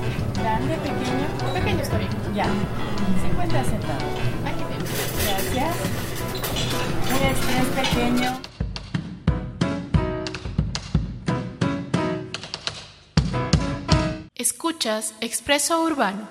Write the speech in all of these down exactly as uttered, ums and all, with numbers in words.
Grande, pequeño. Pequeño está bien. Ya. Se encuentra sentado. Aquí viene. Gracias. Un estrés pequeño. Escuchas Expreso Urbano.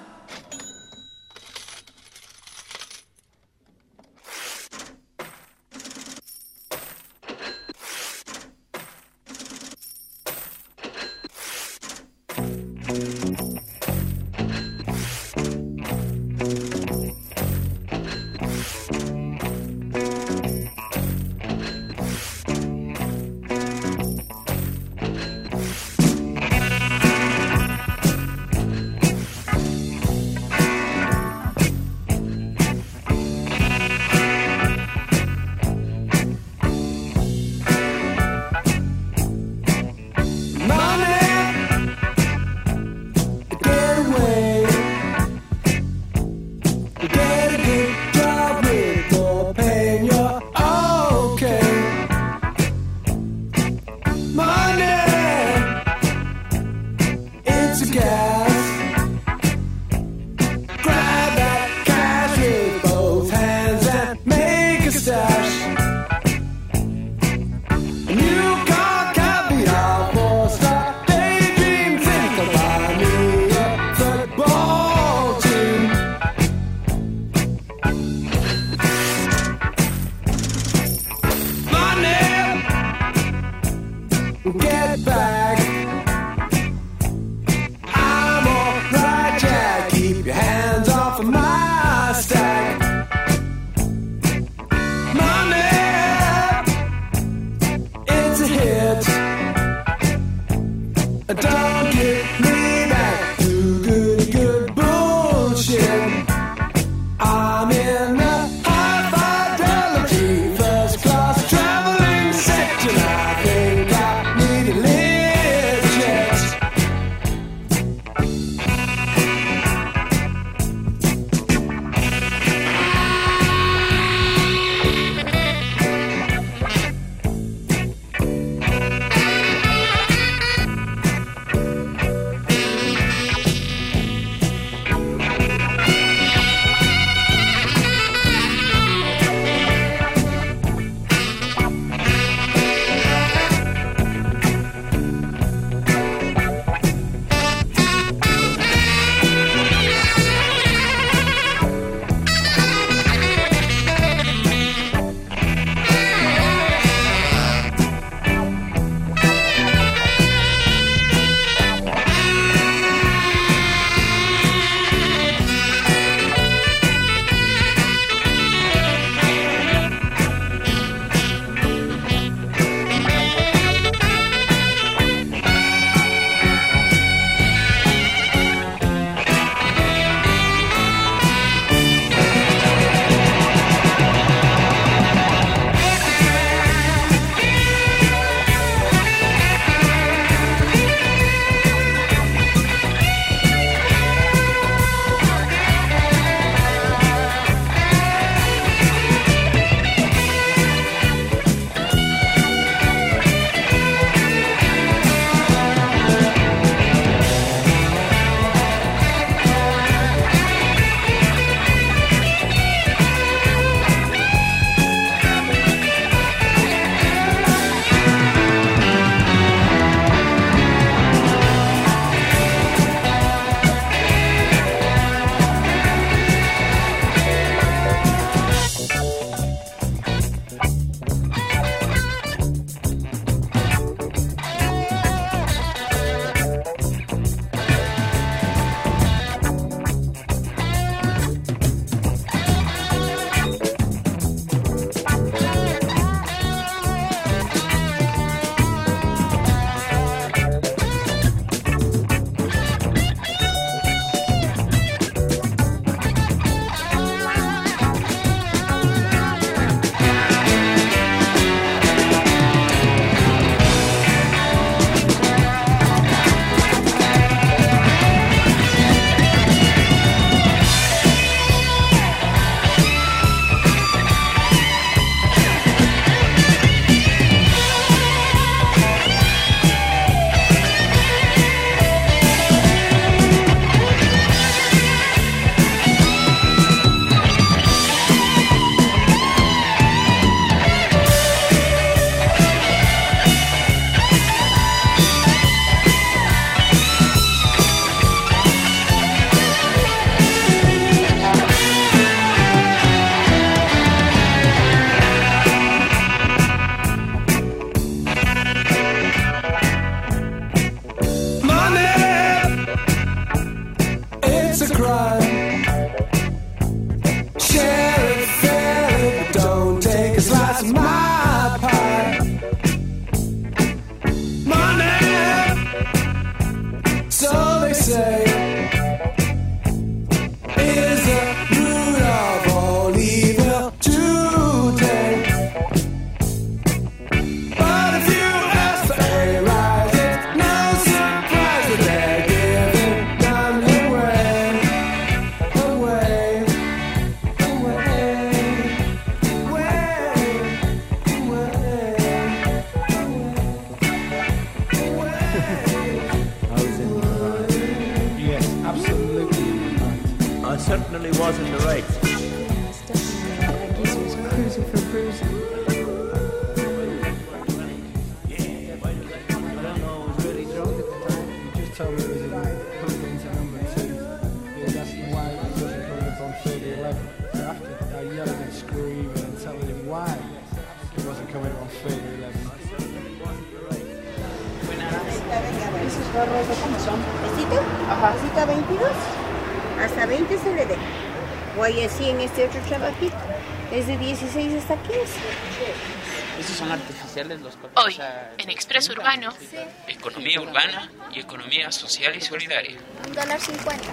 a crime. Share it, share it, don't take a slice of my pie. Money, so they say, is the root of all evil today. But if you ask for a rise, it's no surprise that they're giving them away, away, away, away, Yes, absolutely. I certainly was in the right. Yes, definitely. Like he was cruising for bruising. I don't know, I was really drunk at the time. He just told me it was in, put it into number two. Yeah, that's why he wasn't putting it on thirty eleven. So after I yelling and screaming and telling him why he wasn't coming on thirty eleven. Esos gorros, ¿cómo son? ¿Besito? Ajá. ¿Besito a veintidós? Hasta veinte se le dé. O hay así en este otro trabajito. Es de dieciséis hasta quince. Estos son artificiales los colores. Hoy, en Expreso Urbano, Economía urbana y economía social y solidaria. Un dólar cincuenta.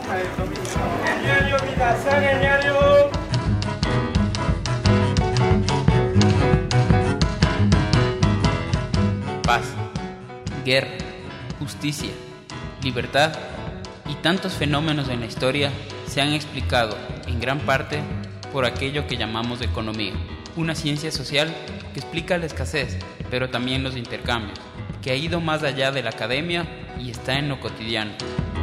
Paz, guerra, justicia, libertad y tantos fenómenos en la historia se han explicado, en gran parte, por aquello que llamamos economía, una ciencia social que explica la escasez, pero también los intercambios, que ha ido más allá de la academia y está en lo cotidiano.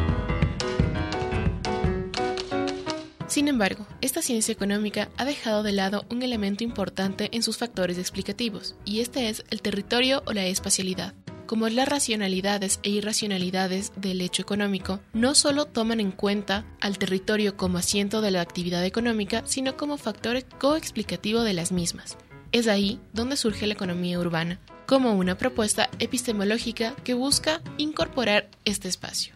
sin embargo, esta ciencia económica ha dejado de lado un elemento importante en sus factores explicativos, y este es el territorio o la espacialidad. Como las racionalidades e irracionalidades del hecho económico no solo toman en cuenta al territorio como asiento de la actividad económica, sino como factor coexplicativo de las mismas. Es ahí donde surge la economía urbana, como una propuesta epistemológica que busca incorporar este espacio.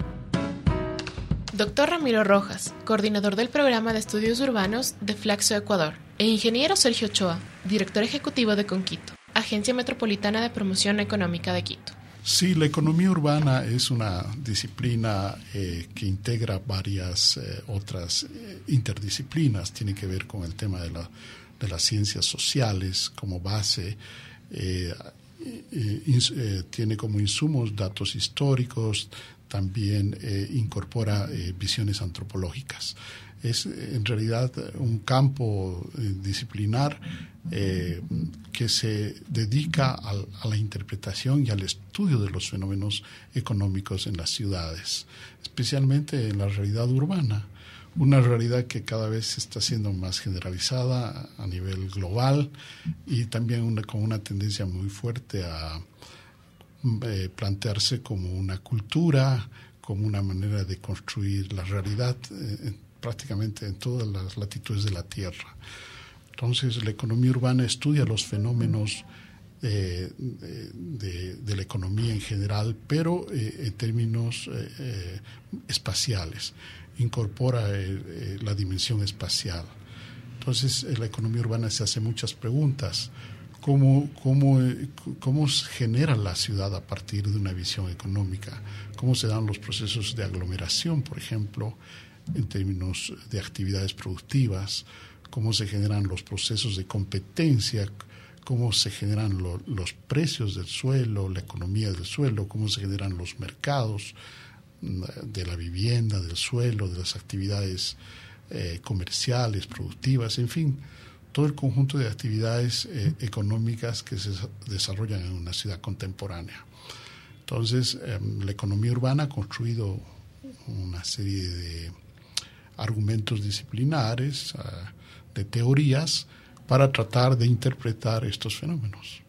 Doctor Ramiro Rojas, coordinador del programa de estudios urbanos de Flaxo, Ecuador, e ingeniero Sergio Ochoa, director ejecutivo de Conquito, Agencia Metropolitana de Promoción Económica de Quito. Sí, la economía urbana es una disciplina eh, que integra varias eh, otras eh, interdisciplinas. Tiene que ver con el tema de, la, de las ciencias sociales como base. Eh, eh, ins, eh, tiene como insumos datos históricos, también eh, incorpora eh, visiones antropológicas. Es en realidad un campo eh, disciplinar eh, que se dedica al, a la interpretación y al estudio de los fenómenos económicos en las ciudades, especialmente en la realidad urbana, una realidad que cada vez se está siendo más generalizada a nivel global y también una, con una tendencia muy fuerte a eh, plantearse como una cultura, como una manera de construir la realidad eh, prácticamente en todas las latitudes de la Tierra. Entonces, la economía urbana estudia los fenómenos eh, de, de, de la economía en general, pero eh, en términos eh, eh, espaciales. Incorpora eh, eh, la dimensión espacial. Entonces, en la economía urbana se hacen muchas preguntas. ¿Cómo, cómo, ¿Cómo se genera la ciudad a partir de una visión económica? ¿Cómo se dan los procesos de aglomeración, por ejemplo, en términos de actividades productivas? ¿Cómo se generan los procesos de competencia? ¿Cómo se generan lo, los precios del suelo, la economía del suelo? ¿Cómo se generan los mercados de la vivienda, del suelo, de las actividades eh, comerciales, productivas, en fin, todo el conjunto de actividades eh, económicas que se desarrollan en una ciudad contemporánea? Entonces, eh, la economía urbana ha construido una serie de argumentos disciplinares, uh, de teorías, para tratar de interpretar estos fenómenos.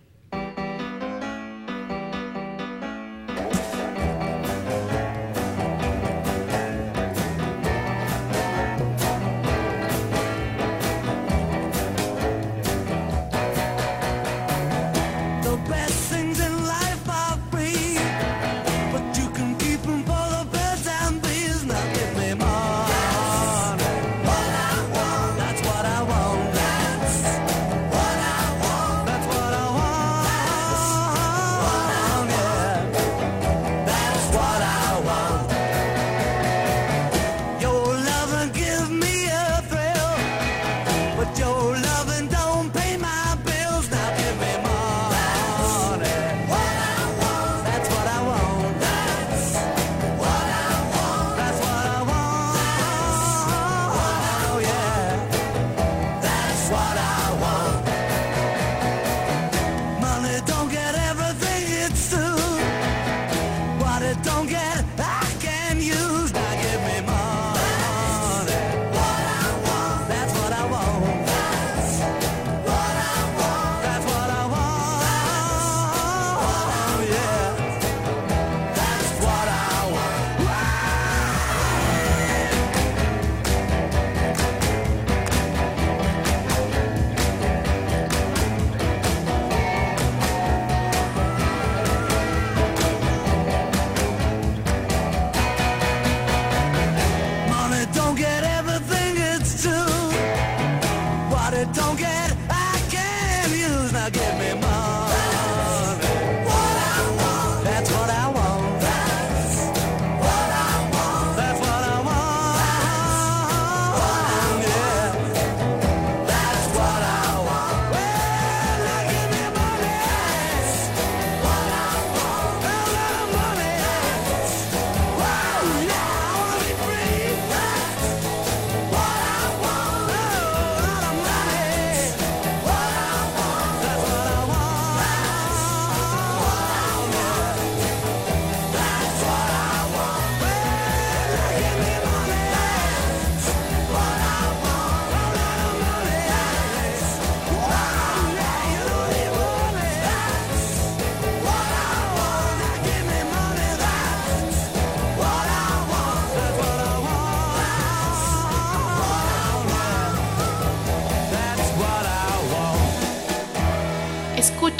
But you can keep them for the birds and bees. Now give me more.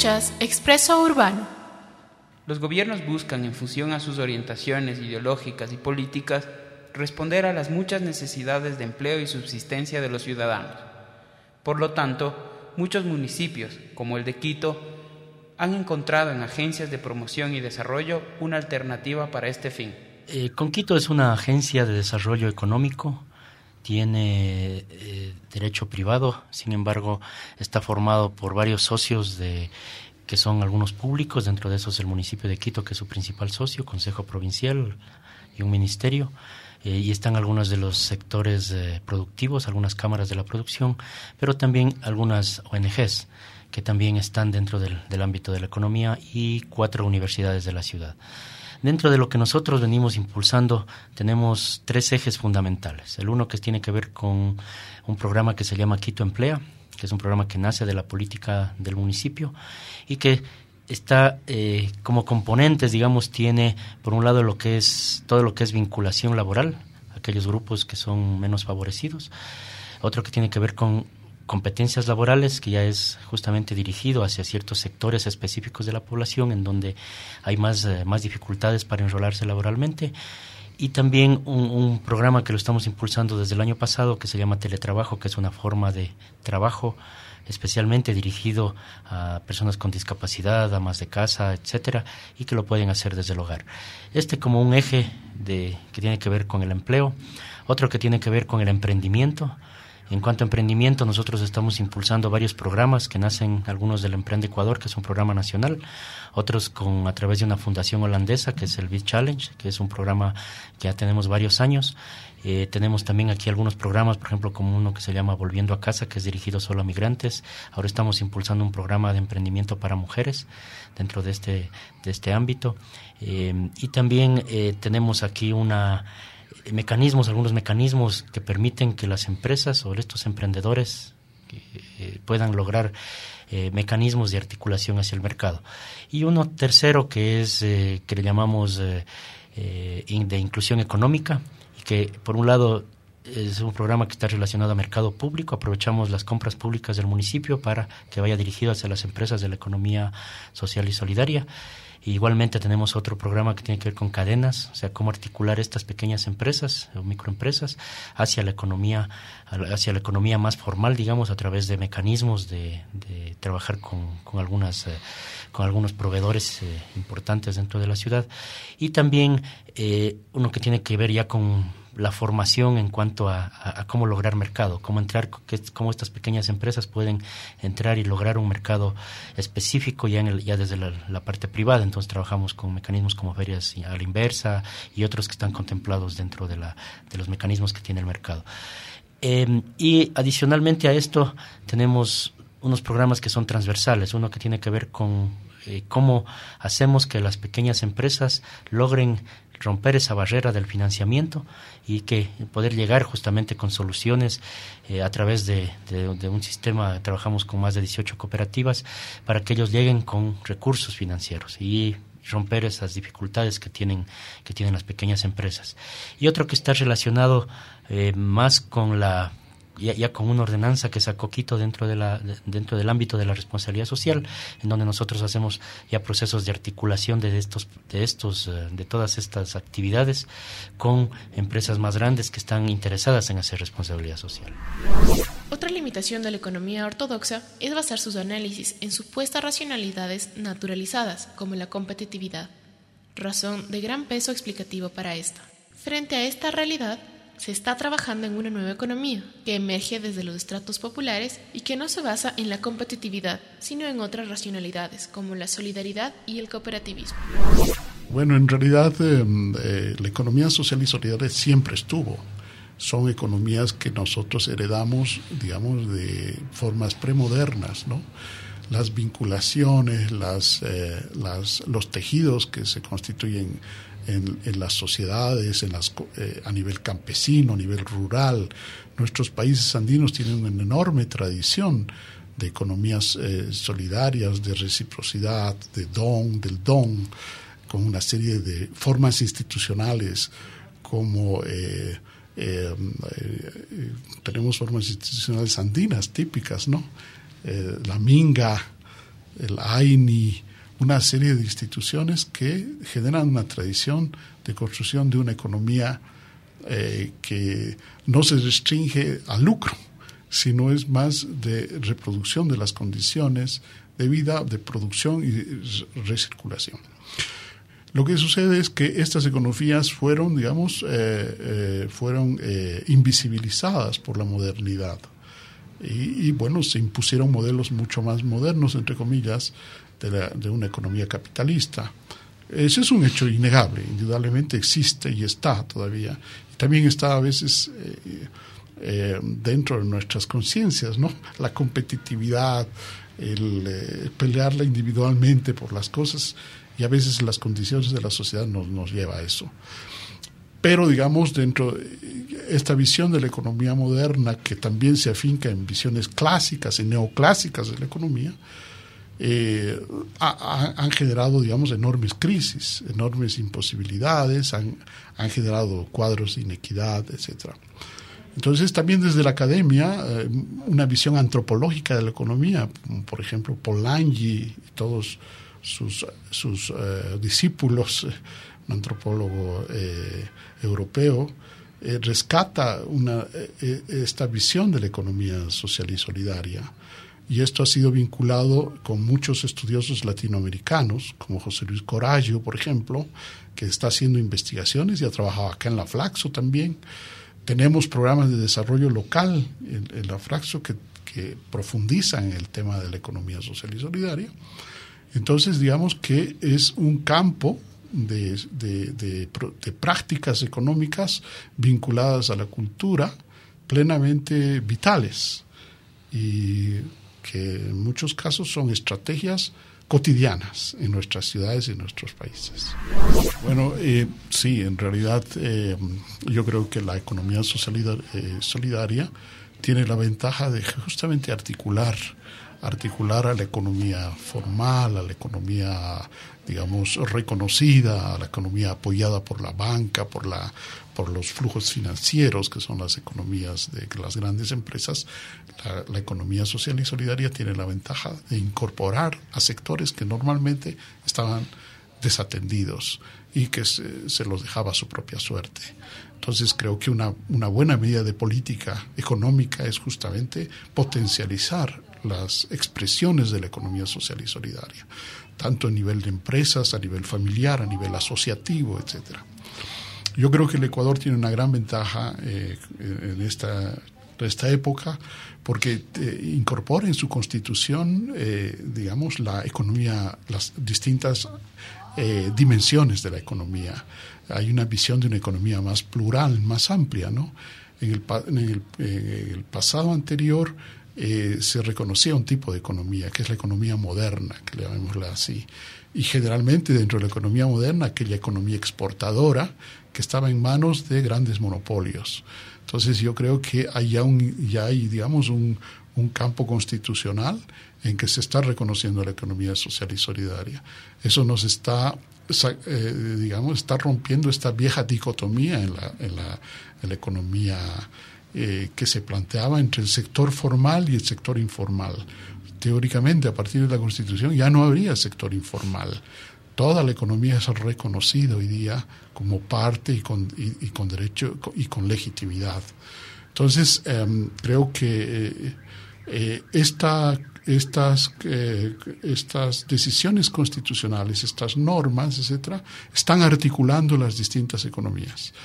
Escuchas Expreso Urbano. Los gobiernos buscan, en función a sus orientaciones ideológicas y políticas, responder a las muchas necesidades de empleo y subsistencia de los ciudadanos. Por lo tanto, muchos municipios, como el de Quito, han encontrado en agencias de promoción y desarrollo una alternativa para este fin. Eh, Conquito es una agencia de desarrollo económico, tiene eh, derecho privado, sin embargo está formado por varios socios de, que son algunos públicos, dentro de esos el municipio de Quito, que es su principal socio, Consejo Provincial y un ministerio, eh, y están algunos de los sectores eh, productivos, algunas cámaras de la producción, pero también algunas O N Ges que también están dentro del, del ámbito de la economía y cuatro universidades de la ciudad. Dentro de lo que nosotros venimos impulsando tenemos tres ejes fundamentales. El uno que tiene que ver con un programa que se llama Quito Emplea, que es un programa que nace de la política del municipio y que está eh, como componentes, digamos, tiene por un lado lo que es todo lo que es vinculación laboral, aquellos grupos que son menos favorecidos. Otro que tiene que ver con competencias laborales, que ya es justamente dirigido hacia ciertos sectores específicos de la población en donde hay más, eh, más dificultades para enrolarse laboralmente, y también un, un programa que lo estamos impulsando desde el año pasado que se llama Teletrabajo, que es una forma de trabajo especialmente dirigido a personas con discapacidad, amas de casa, etcétera, y que lo pueden hacer desde el hogar. Este como un eje de, que tiene que ver con el empleo, otro que tiene que ver con el emprendimiento. En cuanto a emprendimiento, nosotros estamos impulsando varios programas que nacen, algunos del Emprende Ecuador, que es un programa nacional, otros con a través de una fundación holandesa, que es el Biz Challenge, que es un programa que ya tenemos varios años. Eh, tenemos también aquí algunos programas, por ejemplo, como uno que se llama Volviendo a Casa, que es dirigido solo a migrantes. Ahora estamos impulsando un programa de emprendimiento para mujeres dentro de este, de este ámbito. Eh, y también eh, tenemos aquí una... mecanismos, algunos mecanismos que permiten que las empresas o estos emprendedores eh, puedan lograr eh, mecanismos de articulación hacia el mercado. Y uno tercero que es eh, que le llamamos eh, eh, de inclusión económica, y que por un lado es un programa que está relacionado a mercado público. Aprovechamos las compras públicas del municipio para que vaya dirigido hacia las empresas de la economía social y solidaria. Igualmente tenemos otro programa que tiene que ver con cadenas, o sea, cómo articular estas pequeñas empresas o microempresas hacia la economía, hacia la economía más formal, digamos, a través de mecanismos de, de trabajar con, con algunas, eh, con algunos proveedores eh, importantes dentro de la ciudad. Y también eh, uno que tiene que ver ya con la formación en cuanto a, a, a cómo lograr mercado, cómo entrar, que, cómo estas pequeñas empresas pueden entrar y lograr un mercado específico ya, en el, ya desde la, la parte privada. Entonces trabajamos con mecanismos como ferias a la inversa y otros que están contemplados dentro de, la, de los mecanismos que tiene el mercado. Eh, y adicionalmente a esto tenemos unos programas que son transversales, uno que tiene que ver con eh, cómo hacemos que las pequeñas empresas logren romper esa barrera del financiamiento y que poder llegar justamente con soluciones eh, a través de, de, de un sistema. Trabajamos con más de dieciocho cooperativas para que ellos lleguen con recursos financieros y romper esas dificultades que tienen que tienen las pequeñas empresas. Y otro que está relacionado eh, más con la Ya, ya con una ordenanza que sacó Quito dentro de la de, dentro del ámbito de la responsabilidad social, en donde nosotros hacemos ya procesos de articulación de estos de estos de todas estas actividades con empresas más grandes que están interesadas en hacer responsabilidad social. Otra limitación de la economía ortodoxa es basar sus análisis en supuestas racionalidades naturalizadas, como la competitividad, razón de gran peso explicativo para esta. Frente a esta realidad, se está trabajando en una nueva economía que emerge desde los estratos populares y que no se basa en la competitividad, sino en otras racionalidades como la solidaridad y el cooperativismo. Bueno, en realidad eh, eh, la economía social y solidaria siempre estuvo. Son economías que nosotros heredamos, digamos, de formas premodernas, ¿no? Las vinculaciones, las, eh, las, los tejidos que se constituyen En, en las sociedades, en las, eh, a nivel campesino, a nivel rural. Nuestros países andinos tienen una enorme tradición de economías eh, solidarias, de reciprocidad, de don, del don, con una serie de formas institucionales como eh, eh, eh, tenemos formas institucionales andinas típicas, ¿no? Eh, la minga, el A I N I, una serie de instituciones que generan una tradición de construcción de una economía eh, que no se restringe al lucro, sino es más de reproducción de las condiciones de vida, de producción y recirculación. Lo que sucede es que estas economías fueron, digamos, eh, eh, fueron eh, invisibilizadas por la modernidad. Y, y, bueno, se impusieron modelos mucho más modernos, entre comillas, de, la, de una economía capitalista. Ese es un hecho innegable, indudablemente existe y está todavía. Y también está a veces eh, eh, dentro de nuestras conciencias, ¿no? La competitividad, el eh, pelearla individualmente por las cosas, y a veces las condiciones de la sociedad nos, nos lleva a eso. Pero, digamos, dentro de esta visión de la economía moderna, que también se afinca en visiones clásicas y neoclásicas de la economía, eh, ha, ha, han generado, digamos, enormes crisis, enormes imposibilidades, han, han generado cuadros de inequidad, etcétera. Entonces, también desde la academia, eh, una visión antropológica de la economía, por ejemplo, Polanyi y todos sus, sus eh, discípulos, un antropólogo eh, europeo, eh, rescata una, eh, esta visión de la economía social y solidaria. Y esto ha sido vinculado con muchos estudiosos latinoamericanos, como José Luis Corallo, por ejemplo, que está haciendo investigaciones y ha trabajado acá en la Flaxo también. Tenemos programas de desarrollo local en, en la Flaxo que, que profundizan en el tema de la economía social y solidaria. Entonces, digamos que es un campo de, de, de, de prácticas económicas vinculadas a la cultura plenamente vitales y que en muchos casos son estrategias cotidianas en nuestras ciudades y en nuestros países. Bueno, eh, sí, en realidad eh, yo creo que la economía social, eh, solidaria tiene la ventaja de justamente articular articular a la economía formal, a la economía, digamos, reconocida, a la economía apoyada por la banca, por la por los flujos financieros, que son las economías de las grandes empresas. La, la economía social y solidaria tiene la ventaja de incorporar a sectores que normalmente estaban desatendidos y que se, se los dejaba a su propia suerte. Entonces creo que una, una buena medida de política económica es justamente potencializar las expresiones de la economía social y solidaria, tanto a nivel de empresas, a nivel familiar, a nivel asociativo, etcétera. Yo creo que el Ecuador tiene una gran ventaja eh, en esta, en esta época porque eh, incorpora en su constitución, eh, digamos, la economía, las distintas eh, dimensiones de la economía. Hay una visión de una economía más plural, más amplia, ¿no? En el, en el, en el pasado anterior Eh, se reconocía un tipo de economía, que es la economía moderna, que le llamémosla así. Y generalmente dentro de la economía moderna, aquella economía exportadora que estaba en manos de grandes monopolios. Entonces yo creo que hay ya, un, ya hay, digamos, un, un campo constitucional en que se está reconociendo la economía social y solidaria. Eso nos está, eh, digamos, está rompiendo esta vieja dicotomía en la, en la, en la economía Eh, que se planteaba entre el sector formal y el sector informal. Teóricamente, a partir de la Constitución, ya no habría sector informal. Toda la economía es reconocida hoy día como parte y con, y, y con derecho y con legitimidad. Entonces, eh, creo que eh, eh, esta, estas, eh, estas decisiones constitucionales, estas normas, etcétera, están articulando las distintas economías.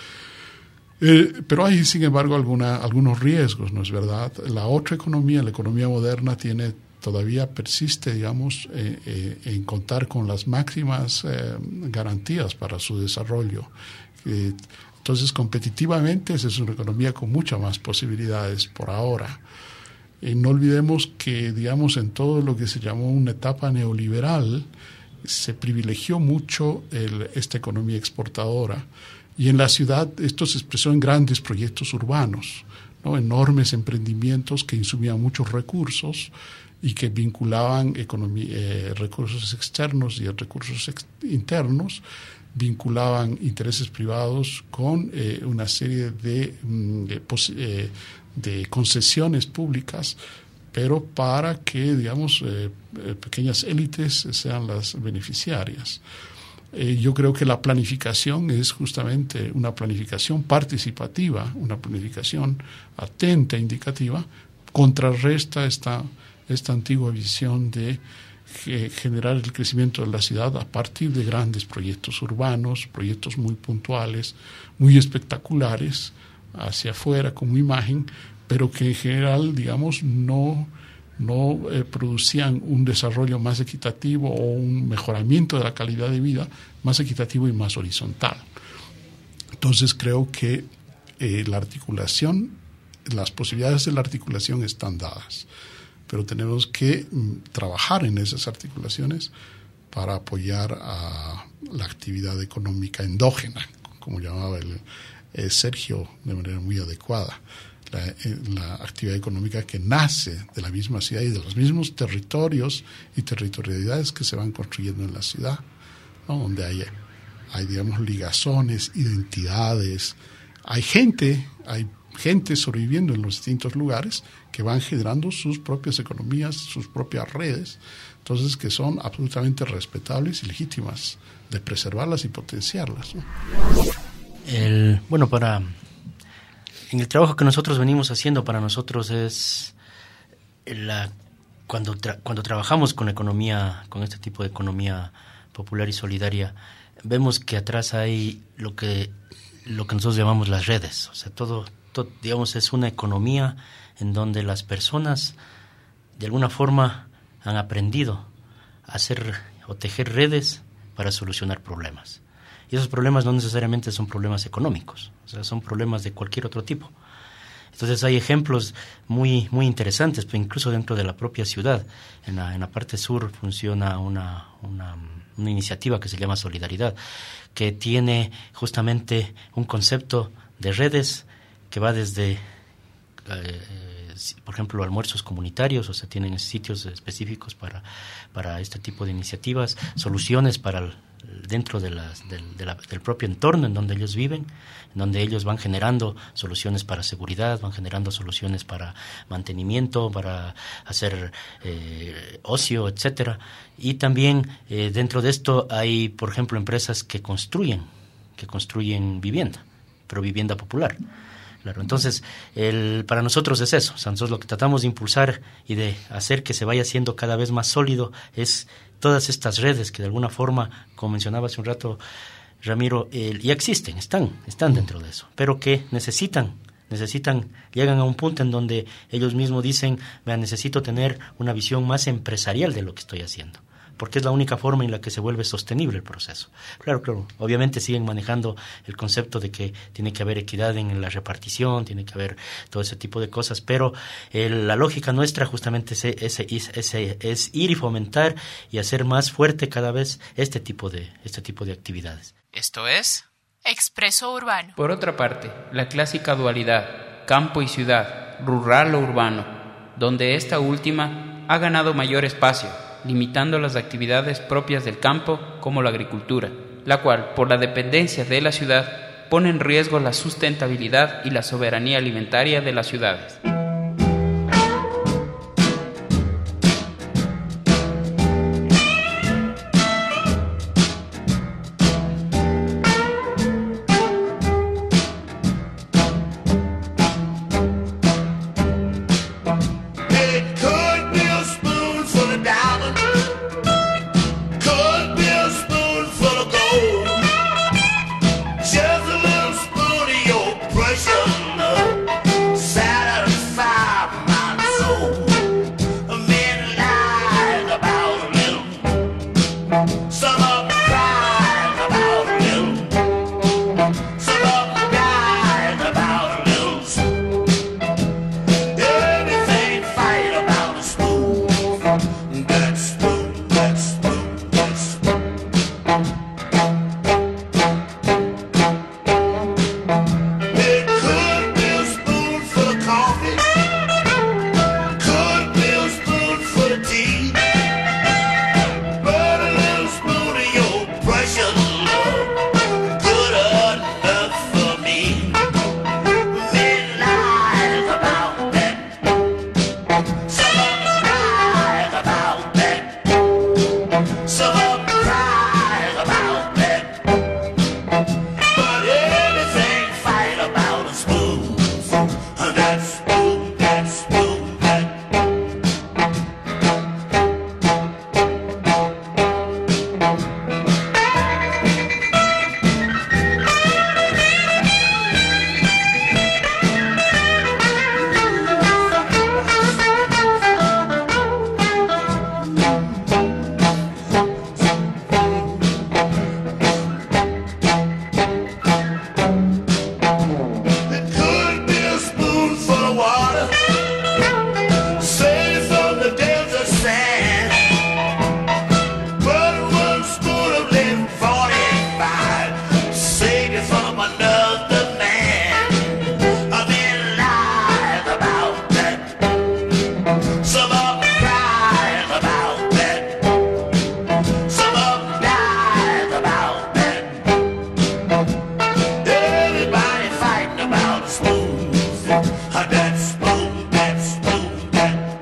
Eh, pero hay, sin embargo, alguna, algunos riesgos, ¿no es verdad? La otra economía, la economía moderna, tiene todavía persiste, digamos, eh, eh, en contar con las máximas eh, garantías para su desarrollo. Eh, entonces, competitivamente, esa es una economía con muchas más posibilidades por ahora. Y no olvidemos que, digamos, en todo lo que se llamó una etapa neoliberal, se privilegió mucho el, esta economía exportadora. Y en la ciudad esto se expresó en grandes proyectos urbanos, ¿no? Enormes emprendimientos que insumían muchos recursos y que vinculaban economía, eh, recursos externos y recursos ex internos, vinculaban intereses privados con eh, una serie de, de, eh, de concesiones públicas pero para que, digamos, eh, eh, pequeñas élites sean las beneficiarias. Eh, yo creo que la planificación es justamente una planificación participativa, una planificación atenta, indicativa, contrarresta esta, esta antigua visión de ge- generar el crecimiento de la ciudad a partir de grandes proyectos urbanos, proyectos muy puntuales, muy espectaculares, hacia afuera como imagen, pero que en general, digamos, no... no eh, producían un desarrollo más equitativo o un mejoramiento de la calidad de vida más equitativo y más horizontal. Entonces creo que eh, la articulación, las posibilidades de la articulación están dadas, pero tenemos que mm, trabajar en esas articulaciones para apoyar a la actividad económica endógena, como llamaba el, eh, Sergio de manera muy adecuada. La, la actividad económica que nace de la misma ciudad y de los mismos territorios y territorialidades que se van construyendo en la ciudad, ¿no? Donde hay, hay, digamos, ligazones, identidades, hay gente, hay gente sobreviviendo en los distintos lugares que van generando sus propias economías, sus propias redes, entonces que son absolutamente respetables y legítimas de preservarlas y potenciarlas, ¿no? El, bueno, para... En el trabajo que nosotros venimos haciendo, para nosotros es la, cuando, tra, cuando trabajamos con la economía, con este tipo de economía popular y solidaria, vemos que atrás hay lo que, lo que nosotros llamamos las redes. O sea, todo, todo, digamos, es una economía en donde las personas de alguna forma han aprendido a hacer o tejer redes para solucionar problemas. Y esos problemas no necesariamente son problemas económicos, o sea, son problemas de cualquier otro tipo. Entonces hay ejemplos muy muy interesantes, pues incluso dentro de la propia ciudad. En la, en la parte sur funciona una, una, una iniciativa que se llama Solidaridad, que tiene justamente un concepto de redes que va desde, eh, por ejemplo, almuerzos comunitarios, o sea, tienen sitios específicos para, para este tipo de iniciativas, soluciones para el, dentro de las, del, de la, del propio entorno en donde ellos viven, en donde ellos van generando soluciones para seguridad, van generando soluciones para mantenimiento, para hacer eh, ocio, etcétera. Y también eh, dentro de esto hay, por ejemplo, empresas que construyen, que construyen vivienda, pero vivienda popular. Claro, entonces, el, para nosotros es eso. O sea, nosotros lo que tratamos de impulsar y de hacer que se vaya haciendo cada vez más sólido es todas estas redes que de alguna forma, como mencionaba hace un rato Ramiro, eh, ya existen, están, están dentro de eso, pero que necesitan, necesitan, llegan a un punto en donde ellos mismos dicen, vean, necesito tener una visión más empresarial de lo que estoy haciendo, porque es la única forma en la que se vuelve sostenible el proceso. Claro, claro, obviamente siguen manejando el concepto de que tiene que haber equidad en la repartición, tiene que haber todo ese tipo de cosas, pero eh, la lógica nuestra justamente es, es, es, es ir y fomentar y hacer más fuerte cada vez este tipo de, este tipo de actividades. Esto es Expreso Urbano. Por otra parte, la clásica dualidad campo y ciudad, rural o urbano, donde esta última ha ganado mayor espacio, limitando las actividades propias del campo como la agricultura, la cual, por la dependencia de la ciudad, pone en riesgo la sustentabilidad y la soberanía alimentaria de las ciudades. Just a little spoon of your precious love. Saturday That's smooth, that's smooth, that.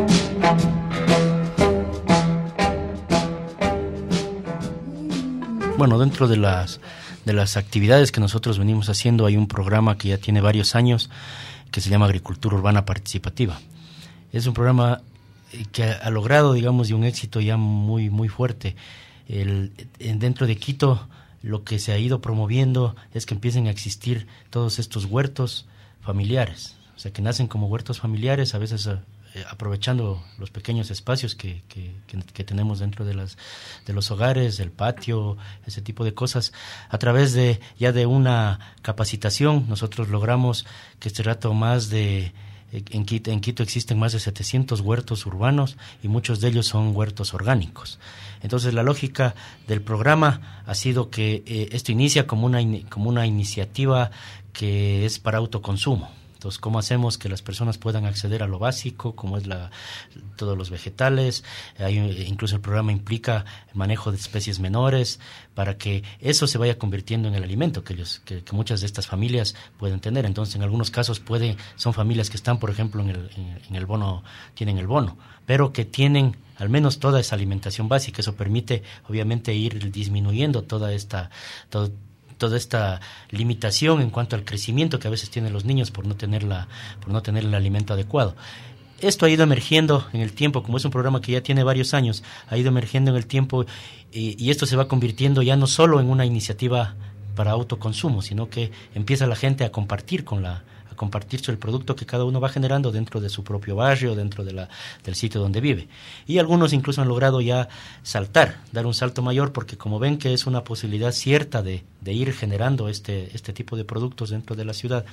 Bueno, dentro de las de las actividades que nosotros venimos haciendo hay un programa que ya tiene varios años que se llama Agricultura Urbana Participativa. Es un programa que ha logrado, digamos, de un éxito ya muy muy fuerte. El, dentro de Quito lo que se ha ido promoviendo es que empiecen a existir todos estos huertos familiares, o sea, que nacen como huertos familiares, a veces eh, aprovechando los pequeños espacios que, que, que, que tenemos dentro de las de los hogares, el patio, ese tipo de cosas. A través de ya de una capacitación, nosotros logramos que este rato más de En Quito, en Quito existen más de setecientos huertos urbanos y muchos de ellos son huertos orgánicos. Entonces la lógica del programa ha sido que eh, esto inicia como una, como una iniciativa que es para autoconsumo. Entonces, ¿cómo hacemos que las personas puedan acceder a lo básico, como es la, todos los vegetales? Hay, incluso el programa implica el manejo de especies menores para que eso se vaya convirtiendo en el alimento que ellos, que, que muchas de estas familias pueden tener. Entonces, en algunos casos puede, son familias que están, por ejemplo, en el, en, en el bono, tienen el bono, pero que tienen al menos toda esa alimentación básica. Eso permite, obviamente, ir disminuyendo toda esta, todo, toda esta limitación en cuanto al crecimiento que a veces tienen los niños por no tener la, por no tener el alimento adecuado. Esto ha ido emergiendo en el tiempo, como es un programa que ya tiene varios años, ha ido emergiendo en el tiempo y, y esto se va convirtiendo ya no solo en una iniciativa para autoconsumo, sino que empieza la gente a compartir con la a compartirse el producto que cada uno va generando dentro de su propio barrio, dentro de la, del sitio donde vive. Y algunos incluso han logrado ya saltar, dar un salto mayor, porque como ven que es una posibilidad cierta de, de ir generando este, este tipo de productos dentro de la ciudad,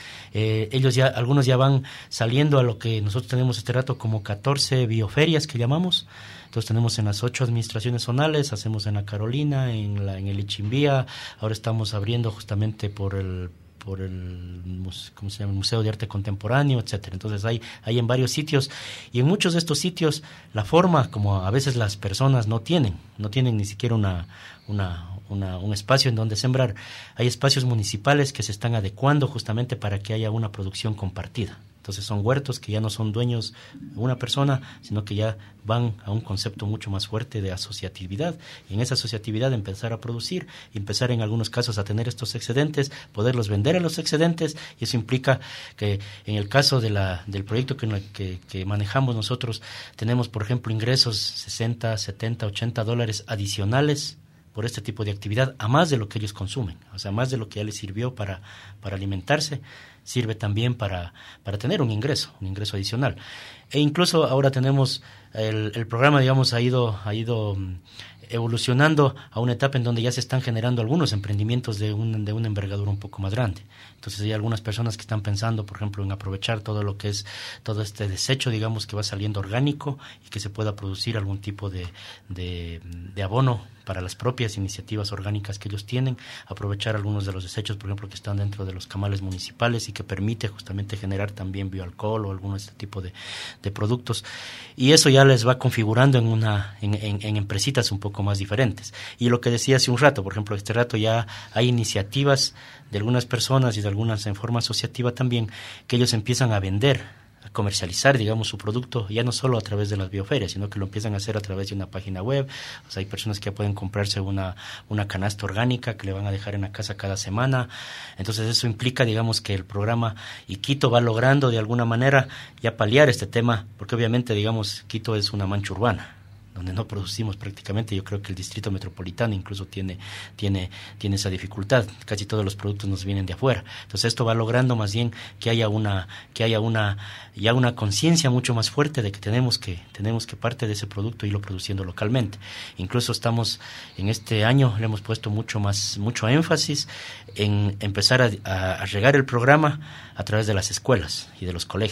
eh, ellos ya, algunos ya van saliendo a lo que nosotros tenemos este rato como catorce bioferias que llamamos. Entonces tenemos en las ocho administraciones zonales, hacemos en la Carolina, en, la, en el Ichimbía, ahora estamos abriendo justamente por el por el, ¿cómo se llama? el Museo de Arte Contemporáneo, etcétera. Entonces hay, hay en varios sitios, y en muchos de estos sitios la forma, como a veces las personas no tienen, no tienen ni siquiera una, una, una, un espacio en donde sembrar, hay espacios municipales que se están adecuando justamente para que haya una producción compartida. Entonces son huertos que ya no son dueños una persona, sino que ya van a un concepto mucho más fuerte de asociatividad. Y en esa asociatividad empezar a producir, empezar en algunos casos a tener estos excedentes, poderlos vender a los excedentes, y eso implica que en el caso de la, del proyecto que, que, que manejamos nosotros, tenemos por ejemplo ingresos sesenta, setenta, ochenta dólares adicionales por este tipo de actividad, a más de lo que ellos consumen, o sea, más de lo que ya les sirvió para, para alimentarse, sirve también para, para tener un ingreso, un ingreso adicional. E incluso ahora tenemos, el, el programa, digamos, ha ido, ha ido evolucionando a una etapa en donde ya se están generando algunos emprendimientos de, un, de una envergadura un poco más grande. Entonces hay algunas personas que están pensando, por ejemplo, en aprovechar todo lo que es, todo este desecho, digamos, que va saliendo orgánico y que se pueda producir algún tipo de, de, de abono para las propias iniciativas orgánicas que ellos tienen, aprovechar algunos de los desechos, por ejemplo, que están dentro de los camales municipales y que permite justamente generar también bioalcohol o algún de este tipo de, de productos. Y eso ya les va configurando en una en, en, en empresitas un poco más diferentes. Y lo que decía hace un rato, por ejemplo, este rato ya hay iniciativas de algunas personas y de algunas en forma asociativa también, que ellos empiezan a vender, a comercializar, digamos, su producto, ya no solo a través de las bioferias, sino que lo empiezan a hacer a través de una página web. O sea, hay personas que ya pueden comprarse una, una canasta orgánica que le van a dejar en la casa cada semana. Entonces eso implica, digamos, que el programa y Quito va logrando de alguna manera ya paliar este tema, porque obviamente, digamos, Quito es una mancha urbana donde no producimos prácticamente. Yo creo que el distrito metropolitano incluso tiene tiene tiene esa dificultad. Casi todos los productos nos vienen de afuera. Entonces esto va logrando más bien que haya una que haya una ya una conciencia mucho más fuerte de que tenemos que tenemos que parte de ese producto irlo produciendo localmente. Incluso estamos en este año le hemos puesto mucho más mucho énfasis en empezar a, a, a regar el programa a través de las escuelas y de los colegios.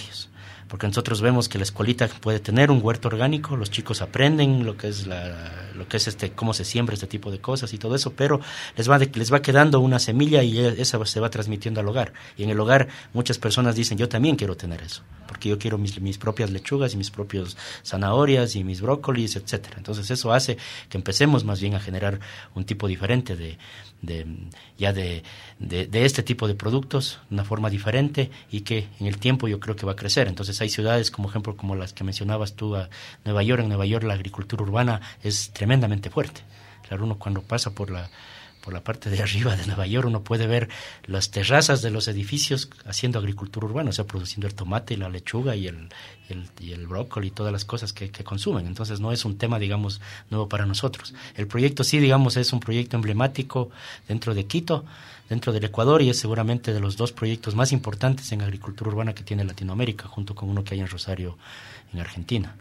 porque nosotros vemos que la escuelita puede tener un huerto orgánico, los chicos aprenden lo que es la, lo que es este, cómo se siembra este tipo de cosas y todo eso, pero les va de, les va quedando una semilla y esa se va transmitiendo al hogar. Y en el hogar muchas personas dicen, yo también quiero tener eso, porque yo quiero mis, mis propias lechugas y mis propios zanahorias y mis brócolis, etcétera. Entonces eso hace que empecemos más bien a generar un tipo diferente de, de ya de, de, de este tipo de productos, una forma diferente, y que en el tiempo yo creo que va a crecer. Entonces hay ciudades como ejemplo como las que mencionabas tú, a Nueva York. En Nueva York la agricultura urbana es tremendamente fuerte. Claro, uno cuando pasa por la por la parte de arriba de Nueva York, uno puede ver las terrazas de los edificios haciendo agricultura urbana, o sea, produciendo el tomate y la lechuga y el, el, y el brócoli y todas las cosas que, que consumen. Entonces no es un tema, digamos, nuevo para nosotros. El proyecto sí, digamos, es un proyecto emblemático dentro de Quito, dentro del Ecuador, y es seguramente de los dos proyectos más importantes en agricultura urbana que tiene Latinoamérica, junto con uno que hay en Rosario, en Argentina.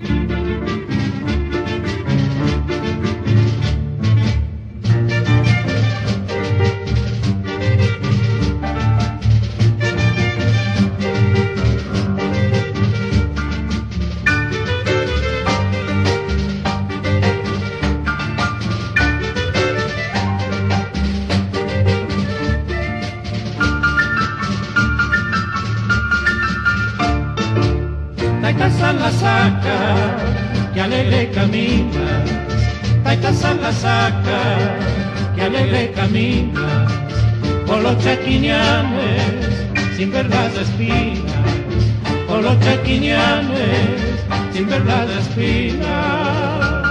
La saca, que alegre caminas, Taita la saca, que alegre caminas, por los chaquiñanes, sin ver las espinas, por los chaquiñanes, sin ver las espinas.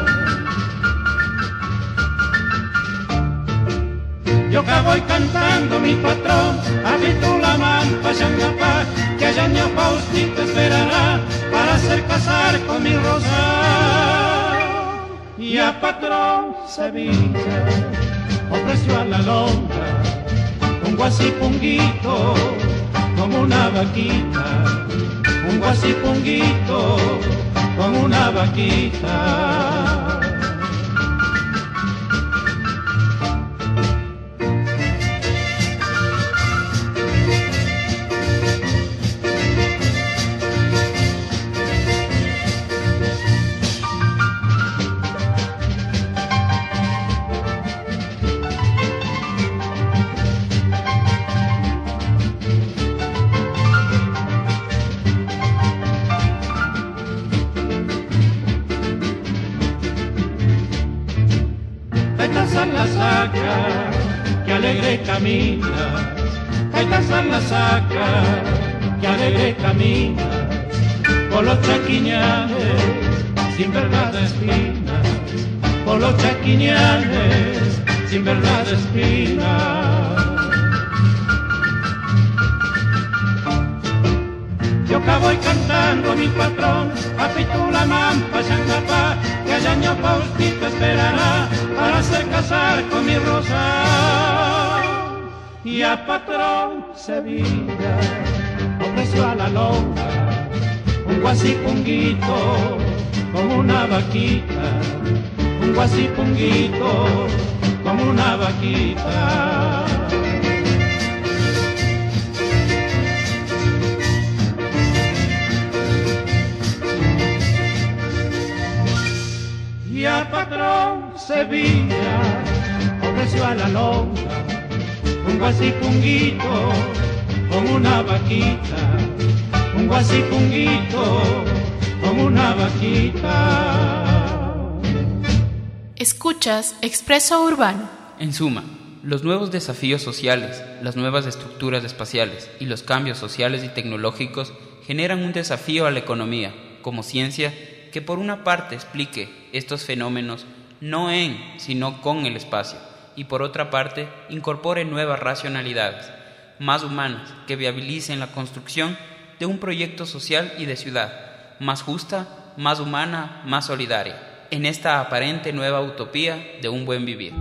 Yo que voy cantando mi patrón, habito la manta, Xangapá, que allá ña Faustito te esperará para hacer casar con mi rosa. Y a patrón Sevilla ofreció a la longa un guasipunguito como una vaquita, un guasipunguito como una vaquita. La saca, que alegre caminas, Taita la saca, que alegre caminas, por los chaquiñanes, sin ver las espinas, por los chaquiñanes, sin ver las espinas. Yo que voy cantando mi patrón, apito la mampa, Xangapá, que allá ña Faustito esperará para hacer casar con mi rosa. Y a patrón Sevilla ofreció a la longa un guasipunguito como una vaquita, un guasipunguito como una vaquita. Y al patrón Sevilla ofreció a la longa un guasipunguito como una vaquita, un guasipunguito como una vaquita. Escuchas Expreso Urbano. En suma, los nuevos desafíos sociales, las nuevas estructuras espaciales y los cambios sociales y tecnológicos generan un desafío a la economía como ciencia que por una parte explique estos fenómenos no en, sino con el espacio, y por otra parte incorpore nuevas racionalidades, más humanas, que viabilicen la construcción de un proyecto social y de ciudad, más justa, más humana, más solidaria, en esta aparente nueva utopía de un buen vivir.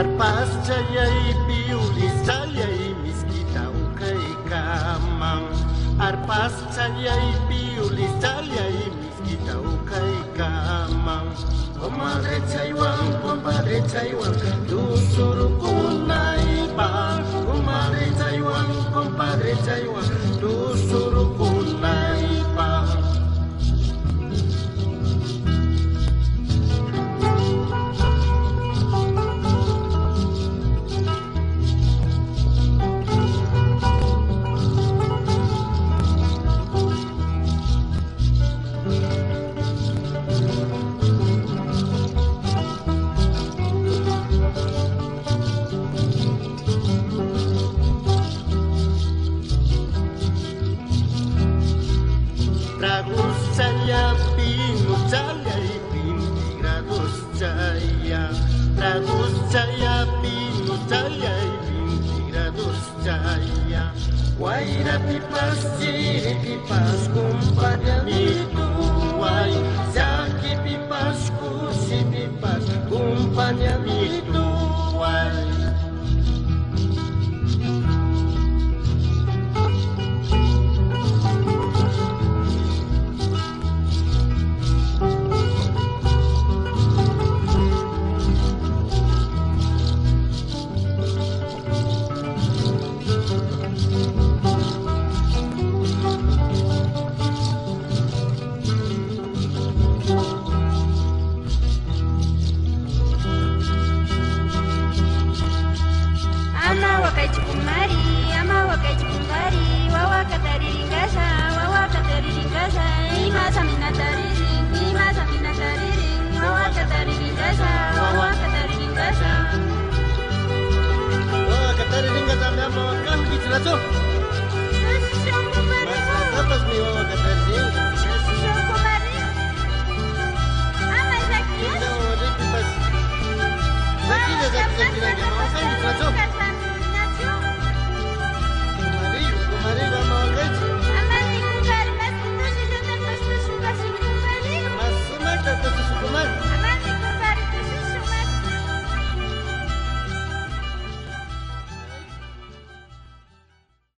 Arpas chayay piulis chayay miskita ukay kamang. Arpas chayay piulis chayay miskita ukay kamang. Comadre chaywan, compadre chaywan, tusurukunay pa. Comadre chaywan, compadre chaywan, tusurukunay pa. Tragus saya pinu saya vinte grados saya. Tragus saya pinu saya vinte grados saya. Guaira pipas ciri pipas kumpada itu wai. Saki pipas kursi pipas kumpada itu wai. Langsung. Mas, atas nih wawa kata